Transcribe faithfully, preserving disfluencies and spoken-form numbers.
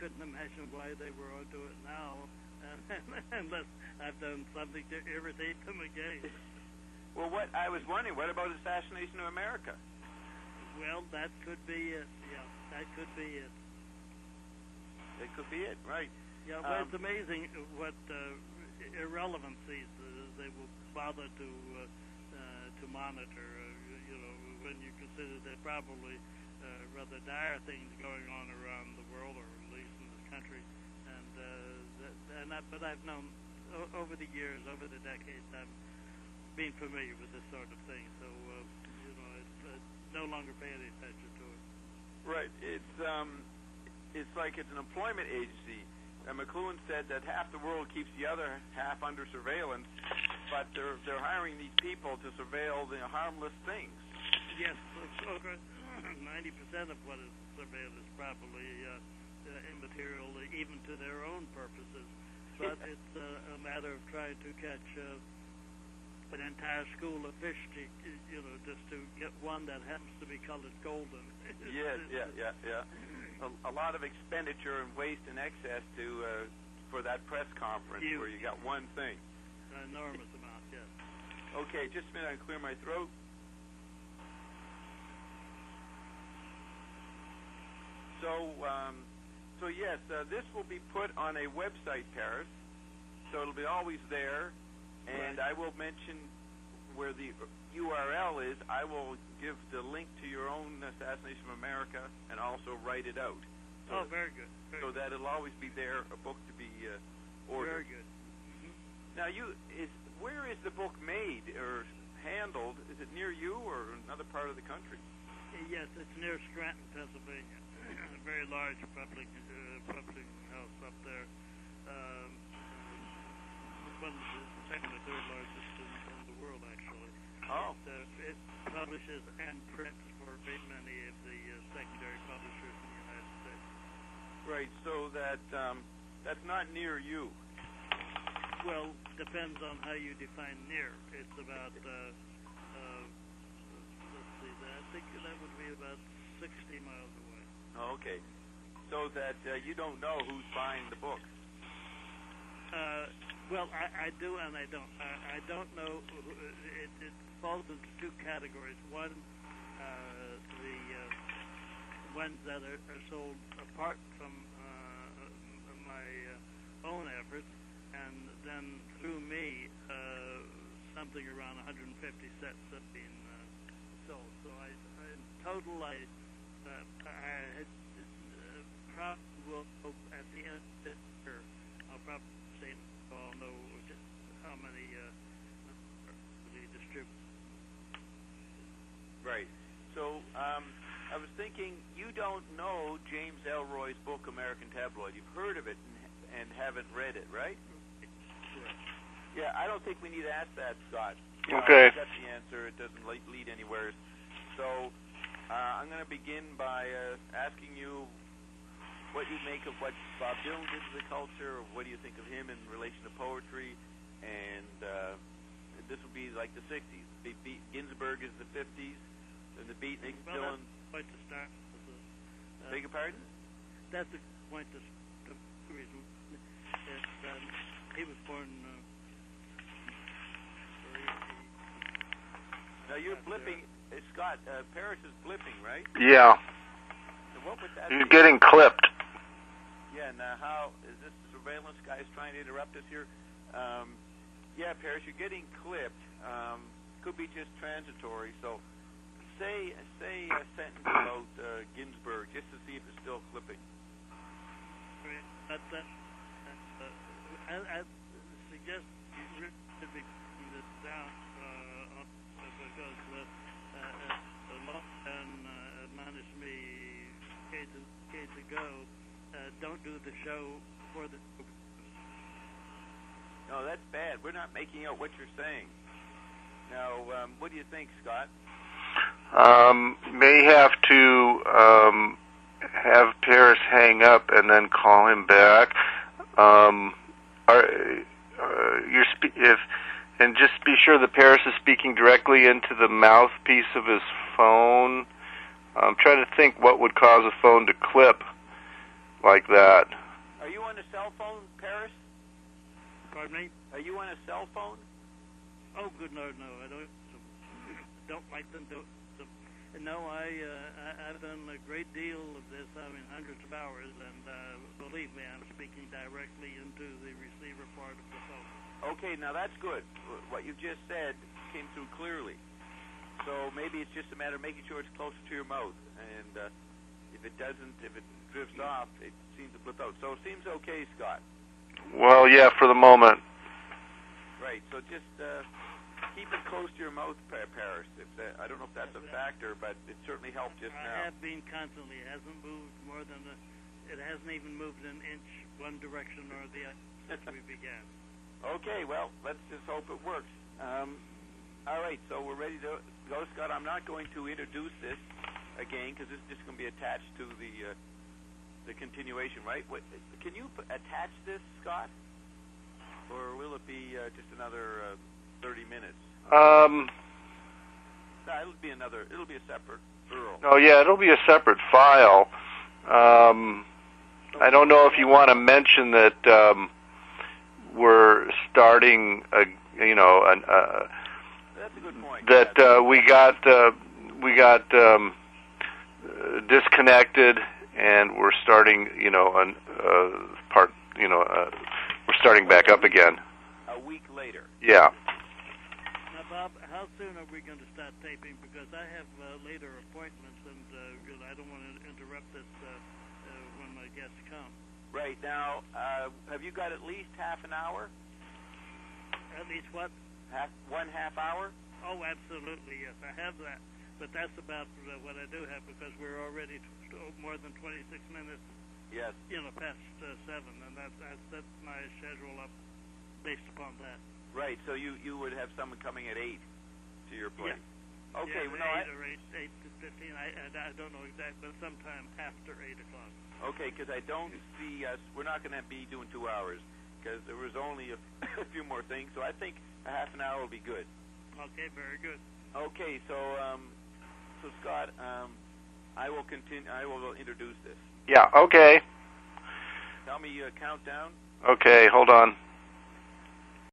couldn't imagine why they were onto it now, unless I've done something to irritate them again. Well, what I was wondering, what about Assassination of America? Well, that could be it. Yeah, that could be it. That could be it, right? Yeah, well, um, it's amazing what uh, irrelevancies uh, they will bother to uh, uh, to monitor. Uh, you know, when you consider there are probably uh, rather dire things going on around the world, or at least in this country. And uh, that, and I, but I've known o- over the years, over the decades, I've been familiar with this sort of thing. So uh, you know, it's uh, no longer pay any attention to it. Right. It's um, it's like it's an employment agency. And McLuhan said that half the world keeps the other half under surveillance, but they're they're hiring these people to surveil the harmless things. Yes, over ninety percent of what is surveilled is probably uh, uh, immaterial, even to their own purposes. But it's uh, a matter of trying to catch uh, an entire school of fish, to, you know, just to get one that happens to be colored golden. Yes, yeah, yeah, yeah. A, a lot of expenditure and waste and excess to uh, for that press conference Huge. Where you got one thing. An enormous amount, yes. Okay, just a minute, I can clear my throat. So, um, so yes, uh, this will be put on a website, Paris. So it'll be always there, and right. I will mention where the U R L is. I will give the link to your own Assassination of America and also write it out. So oh, very good. Very so good. that it'll always be there, a book to be uh, ordered. Very good. Mm-hmm. Now, you is where is the book made or handled? Is it near you or another part of the country? Yes, it's near Scranton, Pennsylvania. A very large public uh, publishing house up there. Um, one of the second or third largest in, in the world, actually. Oh. It, uh, it publishes and prints for many of the uh, secondary publishers in the United States. Right. So that um, that's not near you. Well, depends on how you define near. It's about. Uh, uh, let's see. I think that would be about sixty miles away. Oh, okay. So that uh, you don't know who's buying the book. Uh, well, I, I do and I don't. I, I don't know. It, it falls into two categories. One, uh, the uh, ones that are, are sold apart from uh, my uh, own efforts, and then through me, uh, something around one hundred fifty sets have been uh, sold. So I, I in total, I, uh, I had, uh, probably will at the end of this year, I'll probably say I'll know just how many uh, the distribute. Right. So um, I was thinking, you don't know James Ellroy's book, American Tabloid. You've heard of it and, and haven't read it, right? Sure. Yeah, I don't think we need to ask that, Scott. Okay. Uh, that's the answer. It doesn't le- lead anywhere. So uh, I'm going to begin by uh, asking you what you make of what Bob Dylan did to the culture, or what do you think of him in relation to poetry, and uh, this will be like the sixties. Be- Be- Ginsberg is the fifties, and the Beatniks, Well, Dylan. that's the point to start. with, uh, Beg your pardon? That's the point to the reason. It, um, he was born. Uh, Now you're blipping, uh, Scott. Uh, Paris is blipping, right? Yeah. So what would that You're be? getting clipped. Yeah. Now, how is this surveillance guy is trying to interrupt us here? Um, yeah, Paris, you're getting clipped. Um, could be just transitory. So, say say a sentence about uh, Ginsberg, just to see if it's still clipping. But uh, uh, I, I suggest you really should be putting this down uh, on, because uh, uh, a lot and uh, admonished me decades, decades ago. Uh, don't do the show for the. No, that's bad. We're not making out what you're saying. Now, um, what do you think, Scott? Um, may have to um, have Paris hang up and then call him back. Um, are, uh, you're spe- if and just be sure that Paris is speaking directly into the mouthpiece of his phone. I'm trying to think what would cause a phone to clip like that. Are you on a cell phone, Paris? Pardon me? Are you on a cell phone? Oh, good no, no, I don't. Don't like them to. to no, I, uh, I I've done a great deal of this. I mean, hundreds of hours, and uh, believe me, I'm speaking directly into the receiver part of the phone. Okay, now that's good. What you just said came through clearly. So maybe it's just a matter of making sure it's closer to your mouth, and uh, if it doesn't, if it drifts off, it seems to blip out. So it seems okay, Scott. Well, yeah, for the moment. Right. So just uh, keep it close to your mouth, Paris. If that, I don't know if that's a factor, but it certainly helped just I now. have been constantly. It hasn't moved more than a, it hasn't even moved an inch one direction or the other since we began. Okay, well, let's just hope it works. Um, all right, so we're ready to go, Scott. I'm not going to introduce this again because this is just going to be attached to the uh, the continuation, right? What, can you p- attach this, Scott, or will it be uh, just another uh, thirty minutes? Um. No, it'll be another. It'll be a separate U R L. Oh, yeah, it'll be a separate file. Um, I don't know if you want to mention that. Um, We're starting, a, you know, an, uh, that's a good point. That uh, we got uh, we got um, uh, disconnected, and we're starting, you know, an uh, part, you know, uh, we're starting back up again. A week later. Yeah. Now, Bob, how soon are we going to start taping? Because I have uh, later appointments, and uh, I don't want to interrupt this uh, uh, when my guests come. Right. Now, uh, have you got at least half an hour? At least what? Half, one half hour? Oh, absolutely, yes. I have that. But that's about uh, what I do have because we're already t- t- more than twenty-six minutes, Yes. you know, past uh, seven, and that's, that's, that's my schedule up based upon that. Right. So you, you would have someone coming at eight to your place. Yeah. Okay. Yeah, well, no, eight I, or eight, eight to fifteen. I, I, I don't know exactly, but sometime after eight o'clock. Okay, because I don't see us. We're not going to be doing two hours because there was only a, a few more things. So I think a half an hour will be good. Okay, very good. Okay, so um, so Scott, um, I will continue. I will introduce this. Yeah. Okay. Tell me uh, countdown. Okay. Hold on.